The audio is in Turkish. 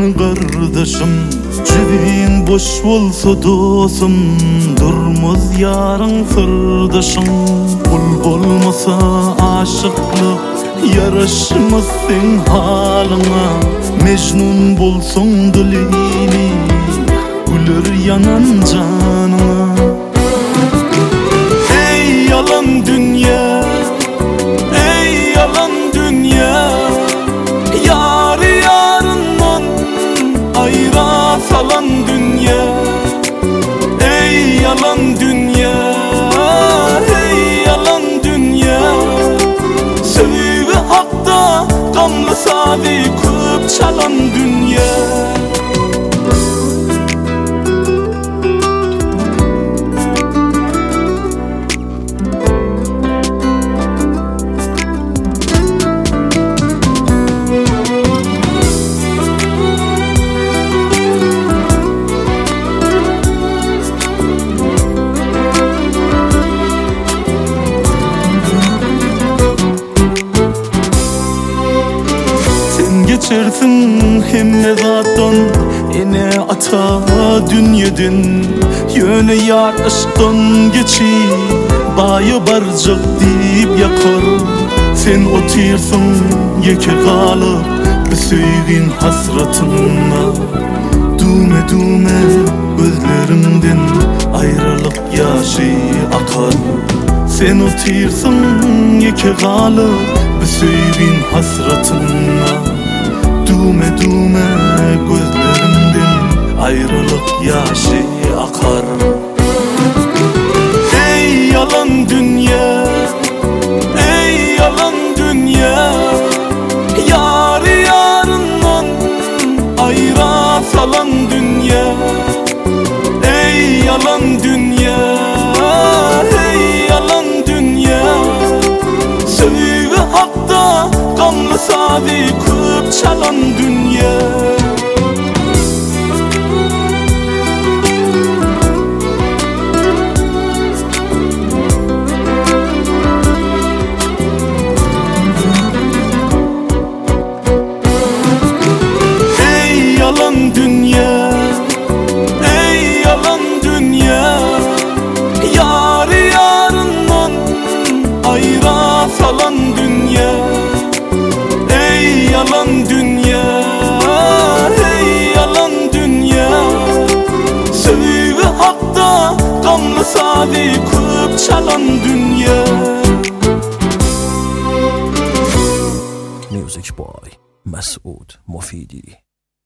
kardeşim. Cübin boş bolsa dostum, durmaz yarın sırdaşım. Kul bolmasa aşıklık yaraşmaz sen halına. Mecnun bolsun dilini, güler yanan canına. Ey yalan dünya, ey yalan dünya, yarı yarından ayıra salan dünya. Ey yalan dünya, ey yalan dünya, sevgi hakta gamlı sadi köp çalan dünya. Geçersin hemme zattan ene ata dünyadan. Yöne yar aşktan geçi bayı barcak deyip yakar. Sen otirsin yeke kalıp bir söygin hasratınla. Düme düme gözlerimden ayrılık yaşı akar. Sen otirsin yeke kalıp bir söygin hasratınla. Düme düme gözlerimden ayrılık yaşı akar. Ey yalan dünya, ey yalan dünya, yarı yarından ayıra salan dünya. Ey yalan dünya, ey yalan dünya, sevgi hakta gamlı sadi köp çalan dünya. Ey yalan dünya, ey yalan dünya, yarı yarından ayıra salan dünya. Ey yalan dünya, ey yalan dünya, sevgi hakta gamlı sadi köp çalan dünya. Music Boy Masoud Mofidi.